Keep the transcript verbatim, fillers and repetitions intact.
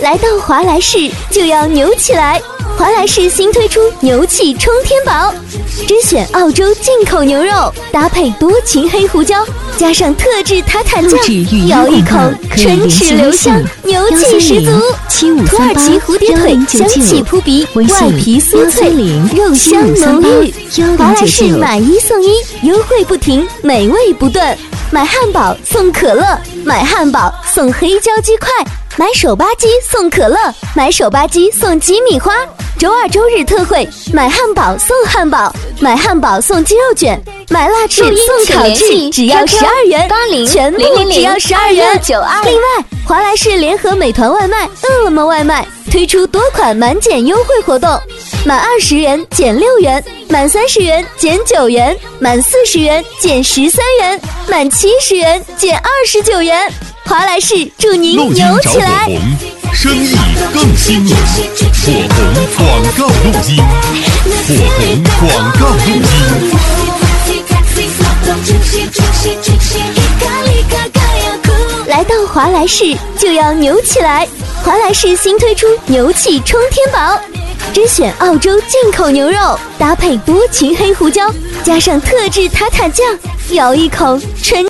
来到华莱士就要牛起来！华莱士新推出牛气冲天宝，甄选澳洲进口牛肉，搭配多情黑胡椒，加上特制塔塔酱，咬一口唇齿留香，牛气十足。土耳其蝴蝶腿香气扑鼻，外皮酥脆，肉香浓郁。华莱士买一送一，优惠不停，美味不断。买汉堡送可乐，买汉堡送黑椒鸡块，买手扒鸡送可乐，买手扒鸡送鸡米花。周二周日特惠，买汉堡送汉堡，买汉堡送鸡肉卷，买辣翅送烤翅，只要十二元，全部只要十二元。另外，华莱士联合美团外卖、饿了么外卖推出多款满减优惠活动，满二十元减六元，满三十元减九元，满四十元减十三元，满七十元减二十九元。华莱士祝您牛起来！ 生意更兴隆，火红广告录音，火红广告录音。 来到华莱士就要牛起来！华莱士新推出牛气冲天宝，甄选澳洲进口牛肉，搭配多情黑胡椒，加上特制塔塔酱，咬一口纯